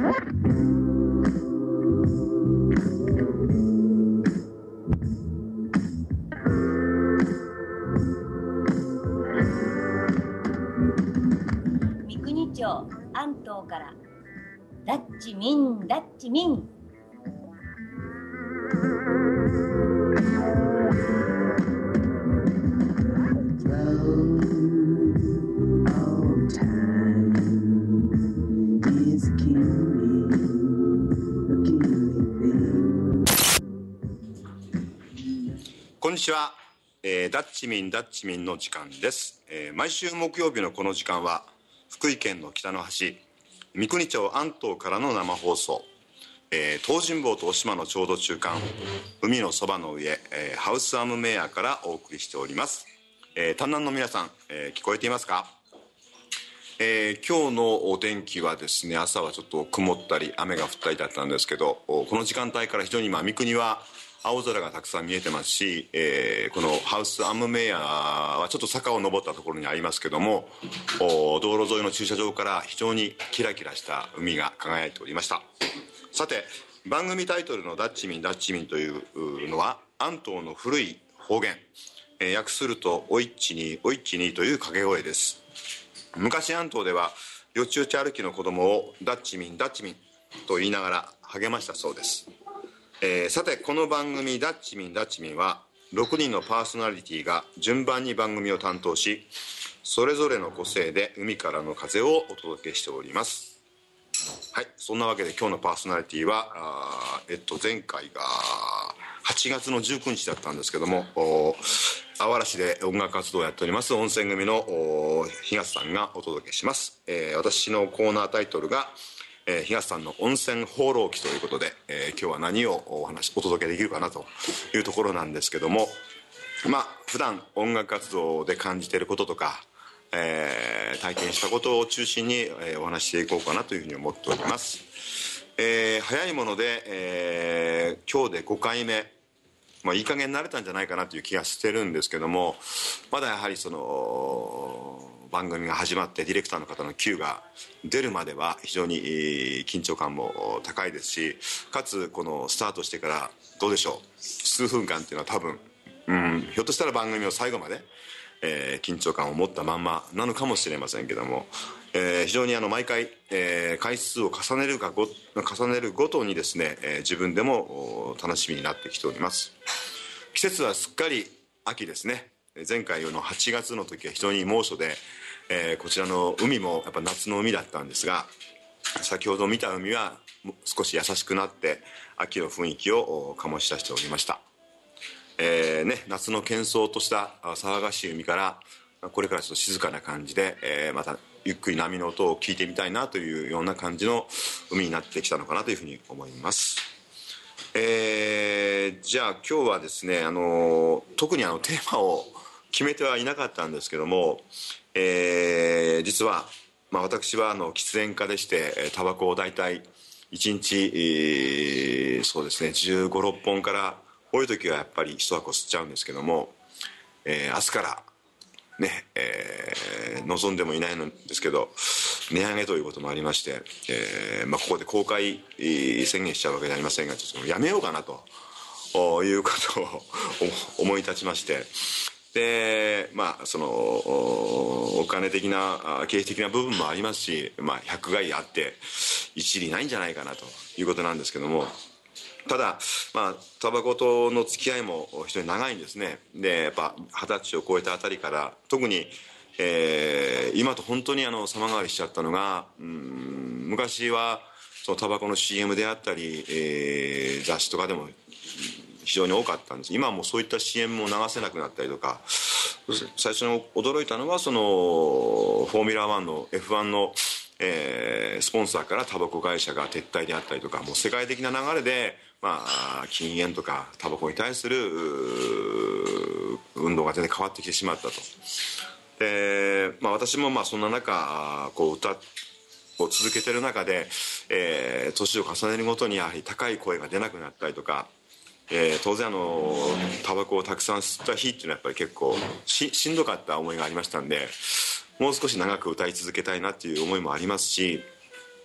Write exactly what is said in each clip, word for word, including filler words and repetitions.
三国町安東からダッチミンダッチミン。 こんにちは、えー、ダッチミンダッチミンの時間です、えー、毎週木曜日のこの時間は福井県の北の端三国町安東からの生放送、えー、東尋坊と渡島のちょうど中間、海のそばの上、えー、ハウスアムメアからお送りしております。えー、丹南の皆さん、えー、聞こえていますか？えー、今日のお天気はですね、朝はちょっと曇ったり雨が降ったりだったんですけど、この時間帯から非常にまあ三国は青空がたくさん見えてますし、えー、このハウスアムメアはちょっと坂を登ったところにありますけども、道路沿いの駐車場から非常にキラキラした海が輝いておりました。さて、番組タイトルのダッチミンダッチミンというのは安東の古い方言、えー、訳するとおいっちにおいっちにという掛け声です。昔安東ではよちよち歩きの子供をダッチミンダッチミンと言いながら励ましたそうです。えー、さて、この番組ダッチミンダッチミンはろくにんのパーソナリティが順番に番組を担当し、それぞれの個性で海からの風をお届けしております。はい、そんなわけで今日のパーソナリティはあえっと前回がはちがつのじゅうくにちだったんですけども、あわら市で音楽活動をやっております温泉組の東さんがお届けします。えー、私のコーナータイトルがえー、東さんの温泉放浪記ということで、えー、今日は何をお話お届けできるかなというところなんですけども、まあ普段音楽活動で感じていることとか、えー、体験したことを中心に、えー、お話ししていこうかなというふうに思っております。えー、早いもので、えー、今日でごかいめ、まあ、いい加減慣れたんじゃないかなという気がしてるんですけども、まだやはりその番組が始まってディレクターの方の Q が出るまでは非常に緊張感も高いですし、かつこのスタートしてからどうでしょう、数分間っていうのは多分、うん、ひょっとしたら番組を最後まで、えー、緊張感を持ったまんまなのかもしれませんけども、えー、非常にあの毎回、えー、回数を重ねるかご重ねるごとにですね、えー、自分でも楽しみになってきております。季節はすっかり秋ですね。前回のはちがつの時は非常に猛暑で、えー、こちらの海もやっぱ夏の海だったんですが、先ほど見た海は少し優しくなって秋の雰囲気を醸し出しておりました。えーね、夏の喧騒とした騒がしい海からこれからちょっと静かな感じで、えー、またゆっくり波の音を聞いてみたいなというような感じの海になってきたのかなというふうに思います。えー、じゃあ今日はですね、あの特にあのテーマを決めてはいなかったんですけども、えー、実は、まあ、私はあの喫煙家でしてタバコを大体いちにち、えー、そうですねじゅうご、ろっぽんから多い時はやっぱり一箱吸っちゃうんですけども、えー、明日からね、えー、望んでもいないのですけど値上げということもありまして、えーまあ、ここで公開宣言しちゃうわけではありませんが、ちょっとやめようかなということを思い立ちまして、でまあそのお金的な経費的な部分もありますし、まあ、百害あって一理ないんじゃないかなということなんですけども、ただまあタバコとの付き合いも非常に長いんですね。でやっぱ二十歳を超えたあたりから特に、えー、今と本当にあの様変わりしちゃったのが、うん、昔はそのタバコの シーエム であったり、えー、雑誌とかでも非常に多かったんです。今はもうそういった シーエム も流せなくなったりとか、最初に驚いたのはそのフォーミュラーワンの エフワン の、えー、スポンサーからタバコ会社が撤退であったりとか、もう世界的な流れで、まあ、禁煙とかタバコに対する運動が全然変わってきてしまったと。で、まあ、私もまあそんな中こう歌を続けてる中で、えー、年を重ねるごとにやはり高い声が出なくなったりとか、えー、当然あのタバコをたくさん吸った日っていうのはやっぱり結構 し, しんどかった思いがありましたんで、もう少し長く歌い続けたいなっていう思いもありますし、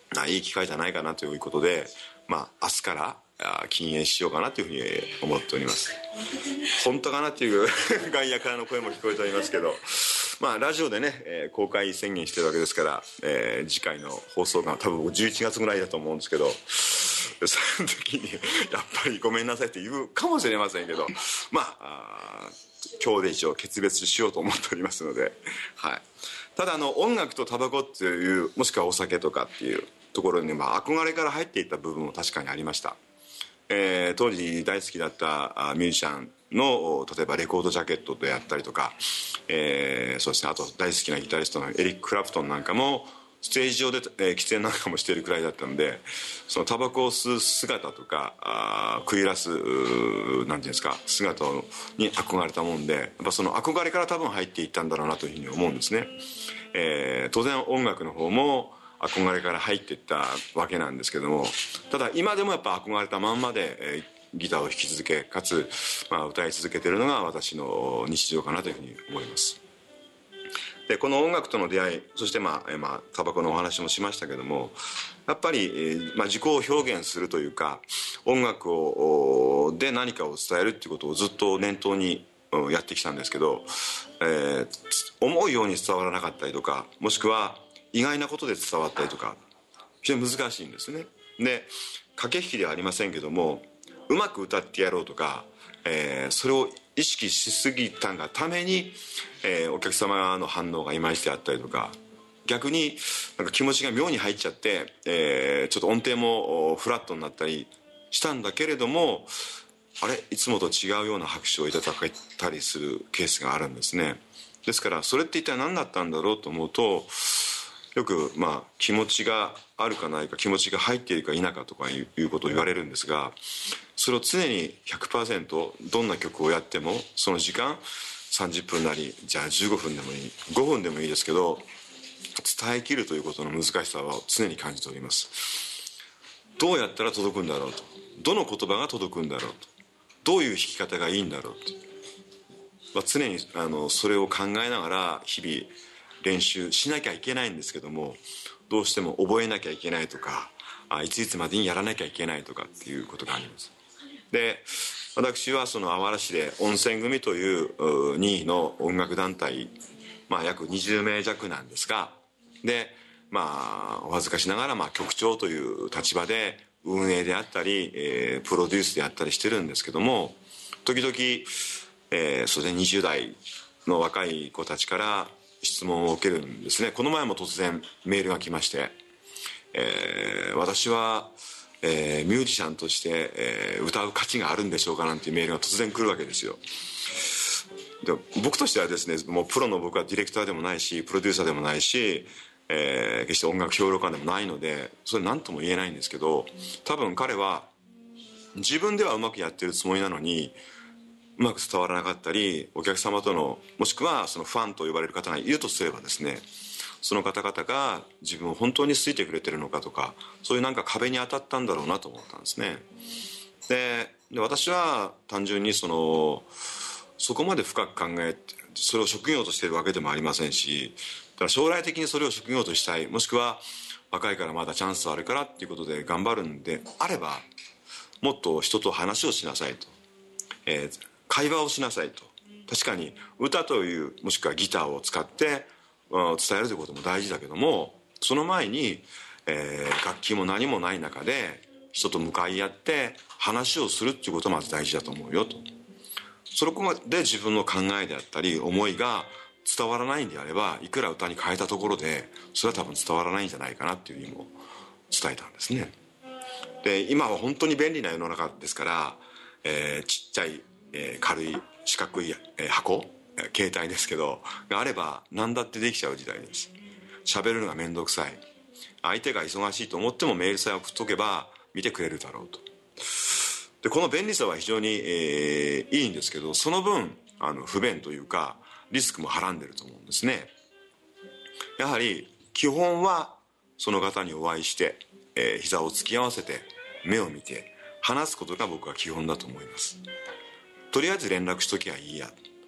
あいい機会じゃないかなということで、まあ、明日から禁煙しようかなというふうに思っております。本当かなという外野からの声も聞こえておりますけど、まあ、ラジオでね、えー、公開宣言してるわけですから、えー、次回の放送が多分じゅういちがつぐらいだと思うんですけど、その時にやっぱりごめんなさいって言うかもしれませんけど、まあ、あ今日で一応決別しようと思っておりますので、はい、ただあの音楽とタバコっていう、もしくはお酒とかっていうところに、まあ、憧れから入っていった部分も確かにありました。えー、当時大好きだったミュージシャンの例えばレコードジャケットであったりとか、えー、そうですね、あと大好きなギタリストのエリック・クラプトンなんかもステージ上で、えー、喫煙なんかもしているくらいだったので、そのタバコを吸う姿とかあ食い入らすなんていうんですか姿に憧れたもんで、やっぱその憧れから多分入っていったんだろうなというふうに思うんですね。えー、当然音楽の方も憧れから入っていったわけなんですけども、ただ今でもやっぱ憧れたまんまで、えー、ギターを弾き続けかつ、まあ、歌い続けているのが私の日常かなというふうに思います。でこの音楽との出会い、そしてまあ、まあ、タバコのお話もしましたけども、やっぱり、えーまあ、自己を表現するというか、音楽をで何かを伝えるっていうことをずっと念頭にやってきたんですけど、えー、思うように伝わらなかったりとか、もしくは意外なことで伝わったりとか、非常に難しいんですね。で駆け引きではありませんけども、うまく歌ってやろうとか、えー、それを意識しすぎたがために、えー、お客様の反応がいまいちであったりとか、逆になんか気持ちが妙に入っちゃって、えー、ちょっと音程もフラットになったりしたんだけれども、あれいつもと違うような拍手をいただけたりするケースがあるんですね。ですからそれって一体何だったんだろうと思うと、よくまあ気持ちがあるかないか、気持ちが入っているか否かとかいうことを言われるんですが、それを常に ひゃくパーセント どんな曲をやってもその時間さんじゅっぷんなり、じゃあじゅうごふんでもいい、ごふんでもいいですけど、伝えきるということの難しさは常に感じております。どうやったら届くんだろうと、どの言葉が届くんだろうと、どういう弾き方がいいんだろうと、まあ、常にあのそれを考えながら日々練習しなきゃいけないんですけども、どうしても覚えなきゃいけないとか、あいついつまでにやらなきゃいけないとかっていうことがあります。で私はそのあわら市で温泉組というにいの音楽団体、まあ、約にじゅうめい弱なんですが、でまあお恥ずかしながら、まあ局長という立場で運営であったり、えー、プロデュースであったりしてるんですけども、時々、えー、それでにじゅう代の若い子たちから質問を受けるんですね。この前も突然メールが来まして、えー、私は、えー、ミュージシャンとして、えー、歌う価値があるんでしょうかなんていうメールが突然来るわけですよ。で僕としてはですね、もうプロの僕はディレクターでもないしプロデューサーでもないし、えー、決して音楽評論家でもないのでそれ何とも言えないんですけど、多分彼は自分ではうまくやってるつもりなのにうまく伝わらなかったり、お客様とのもしくはそのファンと呼ばれる方がいるとすればですね、その方々が自分を本当に好いてくれてるのかとか、そういうなんか壁に当たったんだろうなと思ったんですね。でで私は単純にそのそこまで深く考えてそれを職業としているわけでもありませんし、だから将来的にそれを職業としたい、もしくは若いからまだチャンスあるからっていうことで頑張るんであれば、もっと人と話をしなさいと、えー、会話をしなさいと。確かに歌というもしくはギターを使って伝えるということも大事だけども、その前に、えー、楽器も何もない中で人と向かい合って話をするっていうことがまず大事だと思うよと。そこまで自分の考えであったり思いが伝わらないんであれば、いくら歌に変えたところでそれは多分伝わらないんじゃないかなっていう意味も伝えたんですね。で今は本当に便利な世の中ですから、えー、ちっちゃい、えー、軽い四角い、えー、箱、携帯ですけどがあれば何だってできちゃう時代です。喋るのが面倒くさい、相手が忙しいと思ってもメールさえ送っとけば見てくれるだろうと。でこの便利さは非常に、えー、いいんですけど、その分あの不便というかリスクもはらんでると思うんですね。やはり基本はその方にお会いして、えー、膝を突き合わせて目を見て話すことが僕は基本だと思います。とりあえず連絡しときゃいいや、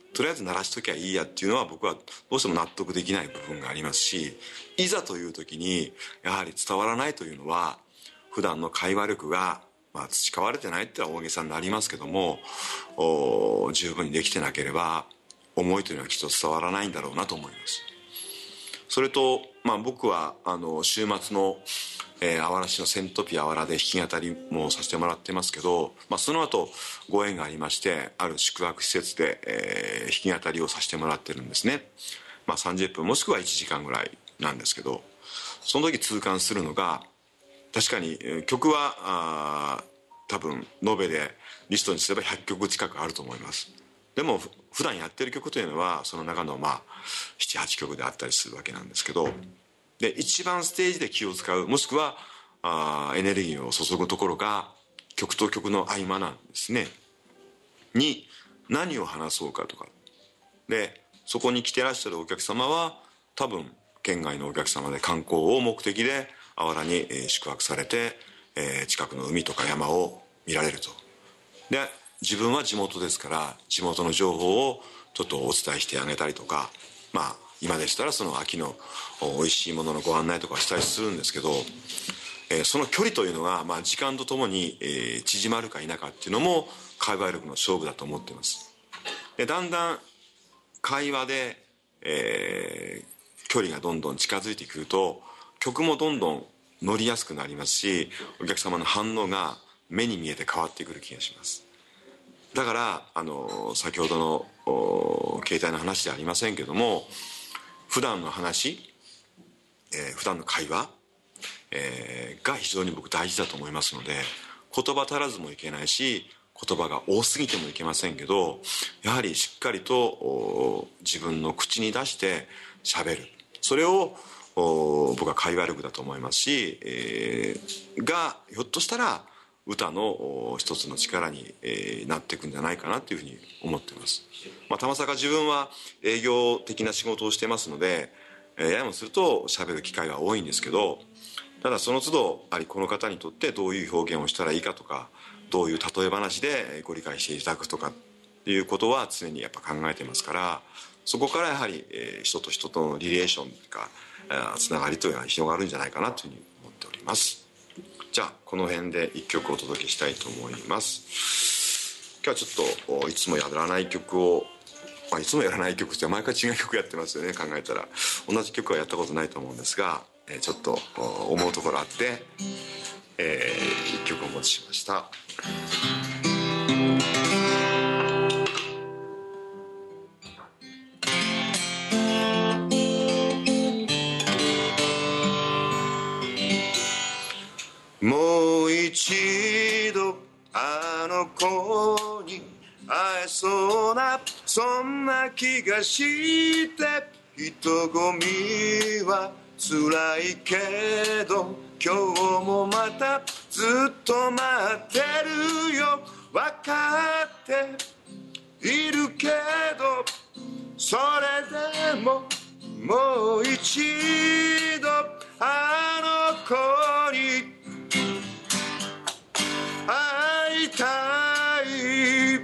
とりあえず鳴らしときゃいいやっていうのは僕はどうしても納得できない部分がありますし、いざという時にやはり伝わらないというのは普段の会話力が、まあ、培われてないってのは大げさになりますけども、十分にできてなければ思いというのはきっと伝わらないんだろうなと思います。それと、まあ、僕はあの週末のえー、あわら市のセントピアわらで弾き語りもさせてもらってますけど、まあ、その後ご縁がありましてある宿泊施設で、えー、弾き語りをさせてもらってるんですね。まあ、さんじゅっぷんもしくはいちじかんぐらいなんですけど、その時痛感するのが、確かに曲はあ多分延べでリストにすればひゃっきょく近くあると思います。でも普段やってる曲というのはその中のまあななはちきょくであったりするわけなんですけど、で一番ステージで気を使う、もしくはあエネルギーを注ぐところが曲と曲の合間なんですね。に何を話そうかとかで、そこに来てらっしゃるお客様は多分県外のお客様で観光を目的であわらに、えー、宿泊されて、えー、近くの海とか山を見られると。で自分は地元ですから地元の情報をちょっとお伝えしてあげたりとか、まあ今でしたらその秋のおいしいもののご案内とかしたりするんですけど、えー、その距離というのが、まあ、時間とともに、えー、縮まるか否かっていうのも会話力の勝負だと思っています。でだんだん会話で、えー、距離がどんどん近づいてくると曲もどんどん乗りやすくなりますし、お客様の反応が目に見えて変わってくる気がします。だからあの先ほどの携帯の話ではありませんけども、普段の話、えー、普段の会話、えー、が非常に僕大事だと思いますので、言葉足らずもいけないし言葉が多すぎてもいけませんけど、やはりしっかりと自分の口に出して喋る、それを僕は会話力だと思いますし、えー、がひょっとしたら歌の一つの力になっていくんじゃないかなというふうに思っています。まあ、たまさか自分は営業的な仕事をしてますので、ややもすると喋る機会が多いんですけど、ただその都度やはりこの方にとってどういう表現をしたらいいかとか、どういう例え話でご理解していただくとかっていうことは常にやっぱ考えてますから、そこからやはり人と人とのリレーションとかつながりというのは広がるんじゃないかなというふうに思っております。じゃあこの辺で一曲お届けしたいと思います。今日はちょっといつもやらない曲を、まあ、いつもやらない曲って毎回違う曲やってますよね。考えたら同じ曲はやったことないと思うんですが、ちょっと思うところあって、えー、一曲お持ちしました。もう一度あの子に会えそうなそんな気がして、人混みは辛いけど今日もまたずっと待ってるよ。分かっているけどそれでももう一度あの子に会いたい。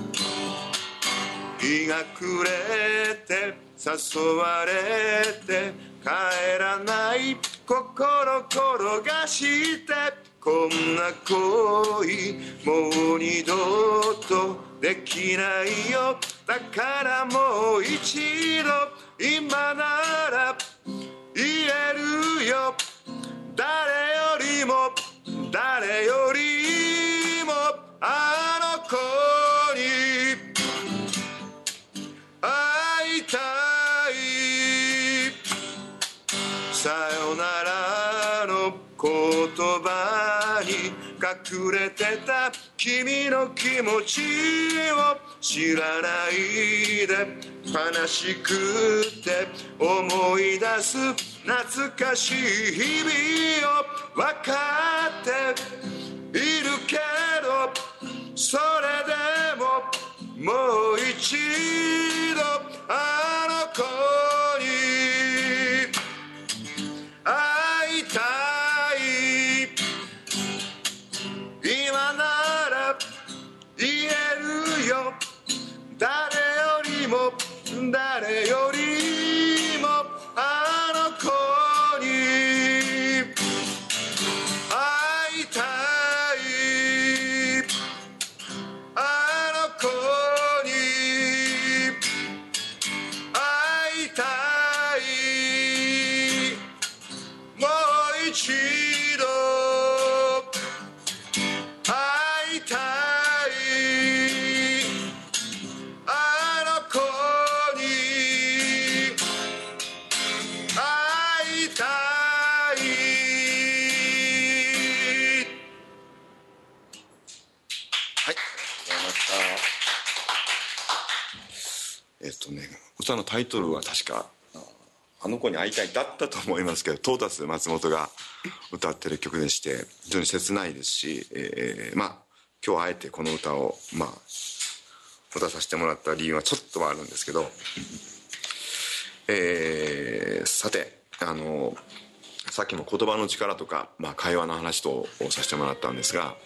日が暮れて誘われて帰らない心転がして、こんな恋もう二度とできないよ。だからもう一度今なら言えるよ。誰よりも誰よりもあの子に会いたい。さよならの言葉に隠れてた君の気持ちを知らないで、悲しくて思い出す懐かしい日々を分かっているけど、それでももう一度あの子に会いたい。今なら言えるよ。誰よりも一度会いたいあの子に会いたい。はい、ありがとうございました。えっとね、歌のタイトルは確かあの子に会いたいだったと思いますけど、トータス松本が歌ってる曲でして非常に切ないですし、えー、まあ今日あえてこの歌をまあ歌させてもらった理由はちょっとはあるんですけど、えー、さてあのさっきも言葉の力とか、まあ、会話の話とさせてもらったんですが、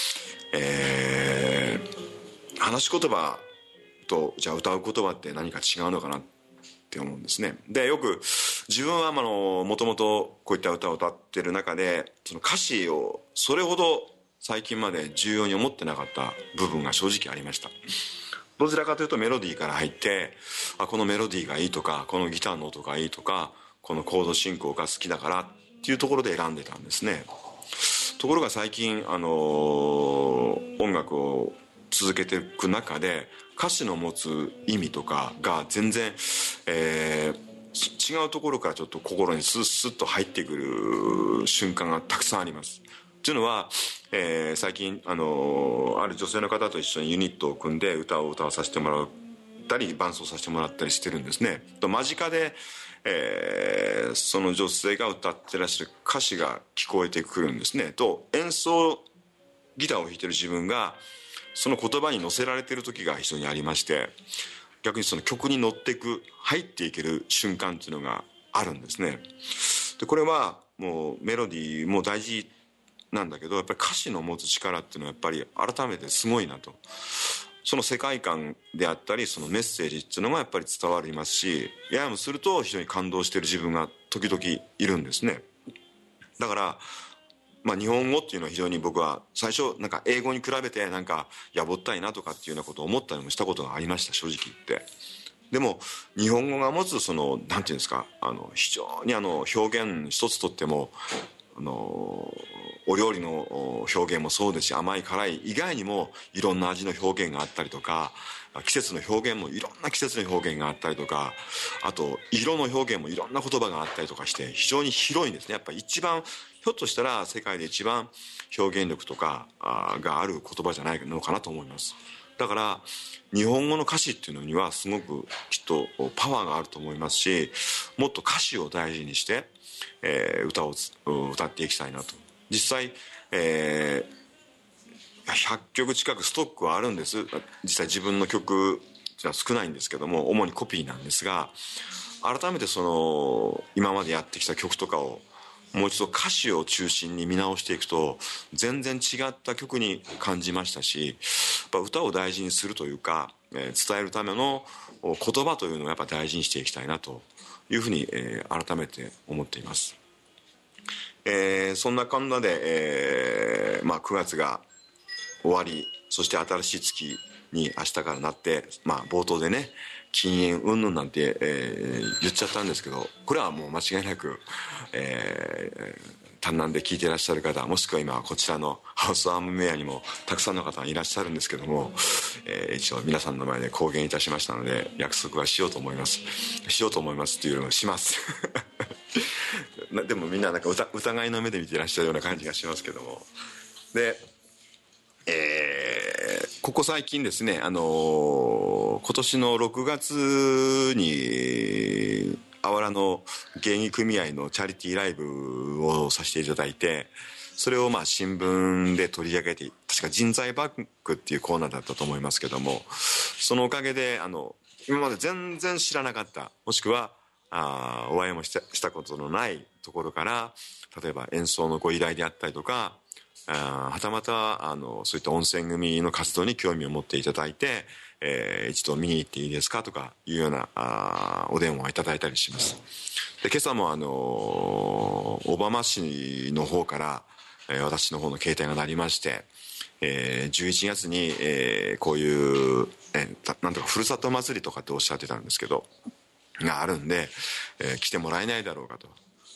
えー、話し言葉とじゃあ歌う言葉って何か違うのかなって思うんですね。でよく自分はあのもともとこういった歌を歌ってる中でその歌詞をそれほど最近まで重要に思ってなかった部分が正直ありました。どちらかというとメロディーから入ってあこのメロディーがいいとかこのギターの音がいいとかこのコード進行が好きだからっていうところで選んでたんですね。ところが最近あの音楽を続けていく中で歌詞の持つ意味とかが全然、えー、違うところからちょっと心にスッスッと入ってくる瞬間がたくさんあります。というのは、えー、最近、あのー、ある女性の方と一緒にユニットを組んで歌を歌わさせてもらったり伴奏させてもらったりしてるんですね。と間近で、えー、その女性が歌ってらっしゃる歌詞が聞こえてくるんですね。と演奏ギターを弾いてる自分がその言葉に乗せられている時が非常にありまして、逆にその曲に乗っていく入っていける瞬間っていうのがあるんですね。でこれはもうメロディーも大事なんだけどやっぱり歌詞の持つ力っていうのはやっぱり改めてすごいなと。その世界観であったりそのメッセージっていうのがやっぱり伝わりますし、ややもすると非常に感動している自分が時々いるんですね。だからまあ、日本語っていうのは非常に僕は最初なんか英語に比べてなんかやぼったいなとかっていうようなことを思ったりもしたことがありました、正直言って。でも日本語が持つそのなんていうんですか、あの非常にあの表現一つとってもあのお料理の表現もそうですし甘い辛い以外にもいろんな味の表現があったりとか季節の表現もいろんな季節の表現があったりとかあと色の表現もいろんな言葉があったりとかして非常に広いんですね。やっぱり一番ひょっとしたら世界で一番表現力とかがある言葉じゃないのかなと思います。だから日本語の歌詞っていうのにはすごくきっとパワーがあると思いますし、もっと歌詞を大事にして、えー、歌を歌っていきたいなと。実際、えー、ひゃっきょく近くストックはあるんです。実際自分の曲じゃ少ないんですけども主にコピーなんですが、改めてその今までやってきた曲とかをもう一度歌詞を中心に見直していくと全然違った曲に感じましたし、やっぱ歌を大事にするというか、えー、伝えるための言葉というのをやっぱ大事にしていきたいなというふうに、えー、改めて思っています。えー、そんなこんなで、えーまあ、くがつが終わり、そして新しい月に明日からなって、まあ、冒頭でね禁煙云々なんて、えー、言っちゃったんですけど、これはもう間違いなく、えー、単南で聞いていらっしゃる方、もしくは今こちらのハウスアームウェアにもたくさんの方がいらっしゃるんですけども、えー、一応皆さんの前で公言いたしましたので約束はしようと思いますしようと思いますっていうのをしますでもみんななんか疑いの目で見ていらっしゃるような感じがしますけども、でえー、ここ最近ですね、あのー、今年のろくがつにあわらの芸妓組合のチャリティーライブをさせていただいて、それをまあ新聞で取り上げて、確か人材バッグっていうコーナーだったと思いますけども、そのおかげであの今まで全然知らなかった、もしくはあお会いもした、したことのないところから、例えば演奏のご依頼であったりとか、あはたまたあのそういった温泉組の活動に興味を持っていただいて、えー、一度見に行っていいですかとかいうようなあお電話をいただいたりします。で今朝もあの小浜市の方から、えー、私の方の携帯が鳴りまして、えー、じゅういちがつに、えー、こういう、えー、なんとかふるさと祭りとかっておっしゃってたんですけどがあるんで、えー、来てもらえないだろうかと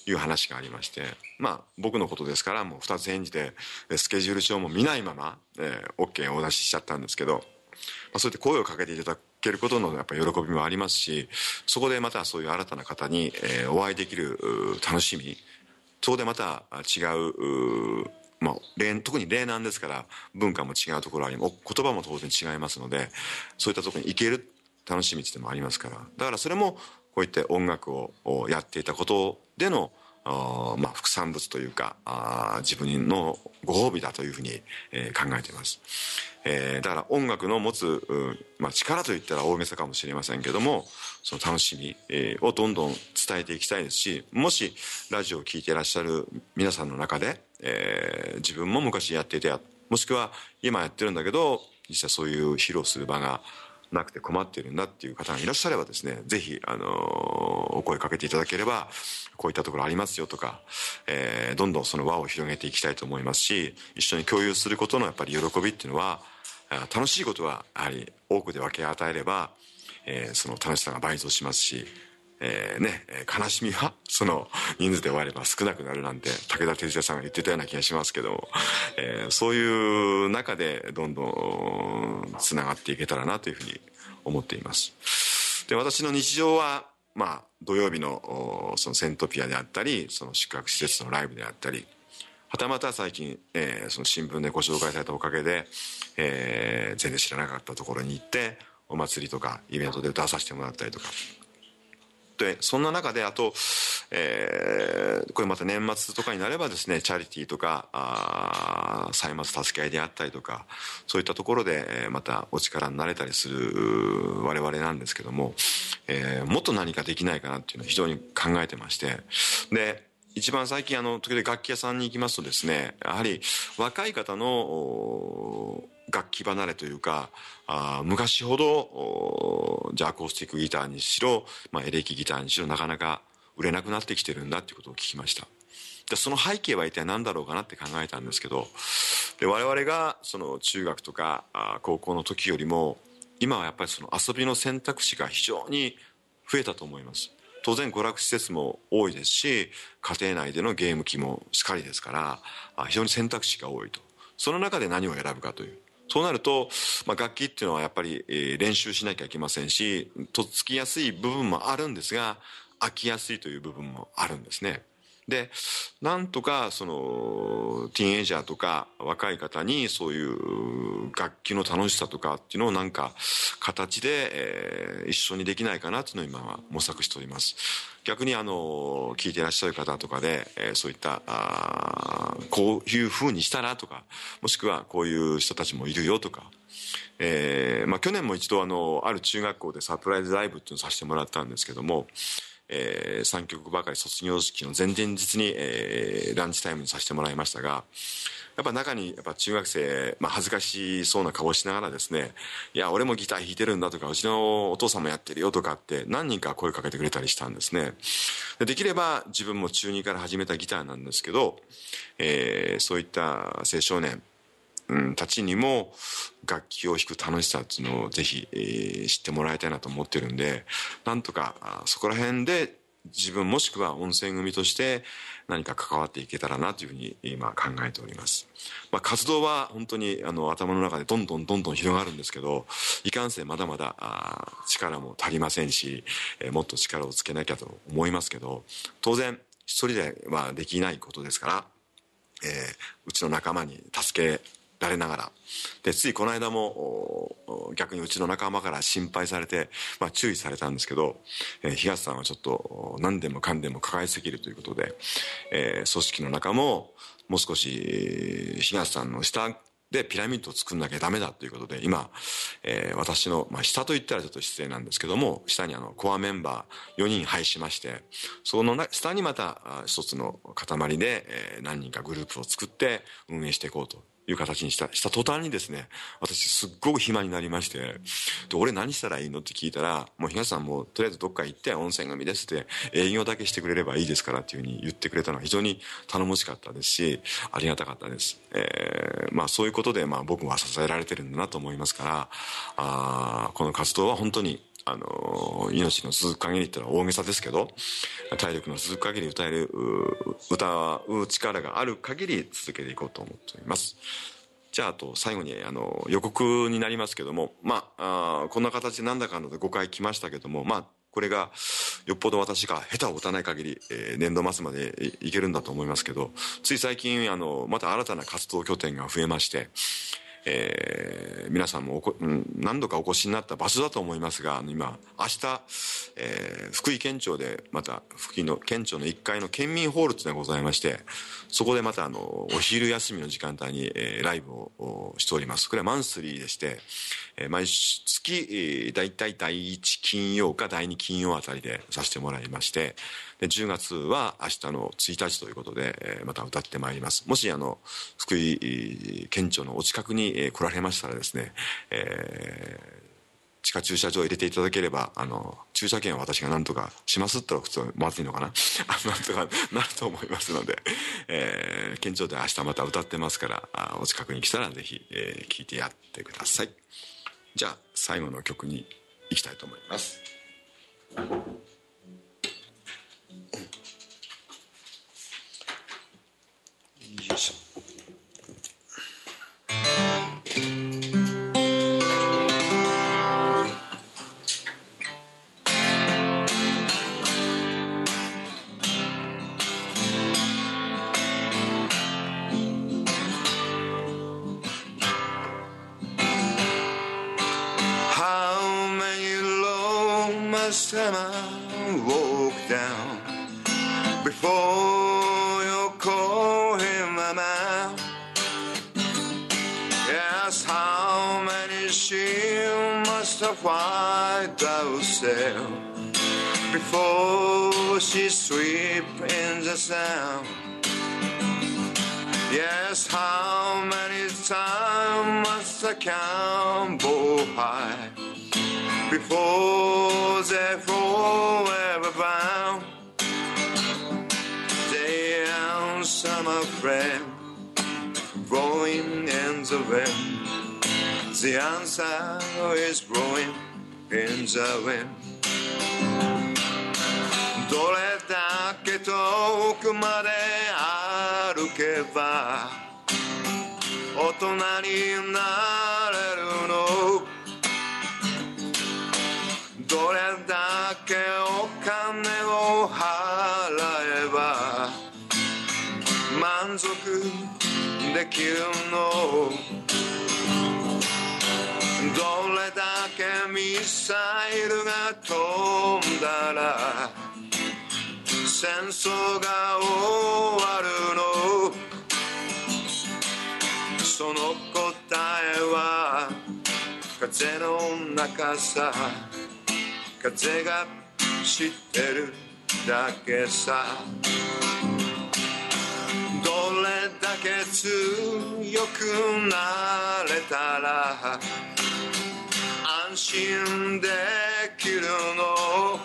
いう話がありまして、まあ僕のことですからもうふたつ返事でスケジュール帳も見ないまま、えー、OK をお出ししちゃったんですけど、まあ、そうやって声をかけていただけることのやっぱり喜びもありますし、そこでまたそういう新たな方に、えー、お会いできる楽しみ、そこでまた違う、うまあ、特に霊南ですから文化も違うところあり、言葉も当然違いますので、そういったところに行ける楽しみっていうのもありますから、だからそれもこういった音楽をやっていたことでのまあ、副産物というかあ自分のご褒美だというふうに、えー、考えています、えー、だから音楽の持つ、まあ、力といったら大げさかもしれませんけども、その楽しみ、えー、をどんどん伝えていきたいですし、もしラジオを聴いていらっしゃる皆さんの中で、えー、自分も昔やっていて、もしくは今やってるんだけど実際そういう披露する場がなくて困っているんだっていう方がいらっしゃればですね、ぜひ、あのー、お声かけていただければ、こういったところありますよとか、えー、どんどんその輪を広げていきたいと思いますし、一緒に共有することのやっぱり喜びっていうのは、楽しいことはやはり多くで分け与えれば、えー、その楽しさが倍増しますし、えーね、悲しみはその人数で割れば少なくなるなんて武田鉄矢さんが言ってたような気がしますけども、えー、そういう中でどんどんつながっていけたらなというふうに思っています。で、私の日常はまあ土曜日のそのセントピアであったり、その宿泊施設のライブであったり、はたまた最近、えー、その新聞でご紹介されたおかげで、えー、全然知らなかったところに行ってお祭りとかイベントで出させてもらったりとかで、そんな中であと、えー、これまた年末とかになればですね、チャリティーとかあ歳末助け合いであったりとか、そういったところでまたお力になれたりする我々なんですけども、えー、もっと何かできないかなっていうのを非常に考えてまして、で一番最近あの時々楽器屋さんに行きますとですね、やはり若い方の楽器離れというか、あ昔ほどじゃあアコースティックギターにしろ、まあ、エレキギターにしろなかなか売れなくなってきてるんだっていうことを聞きました。でその背景は一体何だろうかなって考えたんですけど、で我々がその中学とか高校の時よりも今はやっぱりその遊びの選択肢が非常に増えたと思います。当然娯楽施設も多いですし、家庭内でのゲーム機もしかりですから、非常に選択肢が多いと。その中で何を選ぶかという、そうなると、まあ、楽器っていうのはやっぱり、えー、練習しなきゃいけませんし、とっつきやすい部分もあるんですが、飽きやすいという部分もあるんですね。でなんとかそのティーンエイジャーとか若い方にそういう楽器の楽しさとかっていうのをなんか形で、えー、一緒にできないかなっていうのを今は模索しております。逆にあの聞いていらっしゃる方とかで、えー、そういったあこういうふうにしたらとか、もしくはこういう人たちもいるよとか、えーまあ、去年も一度あのある中学校でサプライズライブっていうのをさせてもらったんですけども、えー、さんきょくばかり卒業式の前々日に、えー、ランチタイムにさせてもらいましたが、やっぱ中にやっぱ中学生、まあ、恥ずかしそうな顔をしながらですね、いや俺もギター弾いてるんだとか、うちのお父さんもやってるよとかって何人か声かけてくれたりしたんですね。で, できれば自分も中にから始めたギターなんですけど、えー、そういった青少年うん、たちにも楽器を弾く楽しさっていうのをぜひ、えー、知ってもらいたいなと思ってるんで、なんとかそこら辺で自分もしくは温泉組として何か関わっていけたらなというふうに今考えております。まあ、活動は本当にあの頭の中でどんどんどんどん広がるんですけど、いかんせんまだまだあ力も足りませんし、えー、もっと力をつけなきゃと思いますけど、当然一人ではできないことですから、えー、うちの仲間に助けられながらで、ついこの間も逆にうちの仲間から心配されて、まあ、注意されたんですけど、えー、東さんはちょっと何でもかんでも抱えすぎるということで、えー、組織の中ももう少し東さんの下でピラミッドを作んなきゃダメだということで、今、えー、私の、まあ、下と言ったらちょっと失礼なんですけども、下にあのコアメンバーよにん配しまして、その下にまた一つの塊で、えー、何人かグループを作って運営していこうという形にしたした途端にですね、私すっごく暇になりまして、で俺何したらいいのって聞いたら、もう東さんもとりあえずどっか行って温泉組ですって営業だけしてくれればいいですからっていうふうに言ってくれたのは非常に頼もしかったですし、ありがたかったです。えー、まあそういうことでまあ僕は支えられてるんだなと思いますから、あこの活動は本当にあの命の続く限りってのは大げさですけど、体力の続く限り歌える歌う力がある限り続けていこうと思っております。じゃあ、あと最後にあの予告になりますけども、まあ、あこんな形でなんだかんだでごかい来ましたけども、まあこれがよっぽど私が下手を打たない限り、えー、年度末までいけるんだと思いますけど、つい最近あのまた新たな活動拠点が増えまして、えー、皆さんもおこ、うん、何度かお越しになった場所だと思いますが、今明日、えー、福井県庁でまた福井の県庁のいっかいの県民ホールっていうのがございまして、そこでまたあのお昼休みの時間帯に、えー、ライブをしております。これはマンスリーでして、えー、毎月、えー、だいたいだいいち金曜かだいに金曜あたりでさせてもらいまして、でじゅうがつは明日のついたちということで、えー、また歌ってまいります。もしあの福井県庁のお近くに、えー、来られましたらですね、えー、地下駐車場を入れていただければ、あの駐車券は私が何とかしますって言ったら普通まずいのかなあなんとかなると思いますので、えー、県庁で明日また歌ってますから、あお近くに来たらぜひ、えー、聞いてやってください。じゃあ最後の曲に行きたいと思います。よいしょ。Must I walk down before you call him mama? Yes, how many sheep must I fight herself before she sweep in the sound? Yes, how many times must I count both high before they're forever bound? They answer my friend, blowing in the wind. The answer is blowing in the wind. どれだけ遠くまで歩けば大人になれるの？どれだけお金を払えば満足できるの？どれだけミサイルが飛んだら戦争が終わるの？その答えは風の中さ。風が知ってるだけさ。どれだけ強くなれたら安心できるの？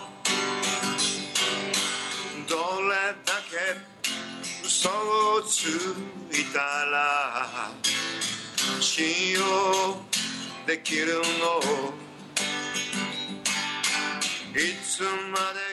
どれだけ嘘をついたら信用できるの？いつまで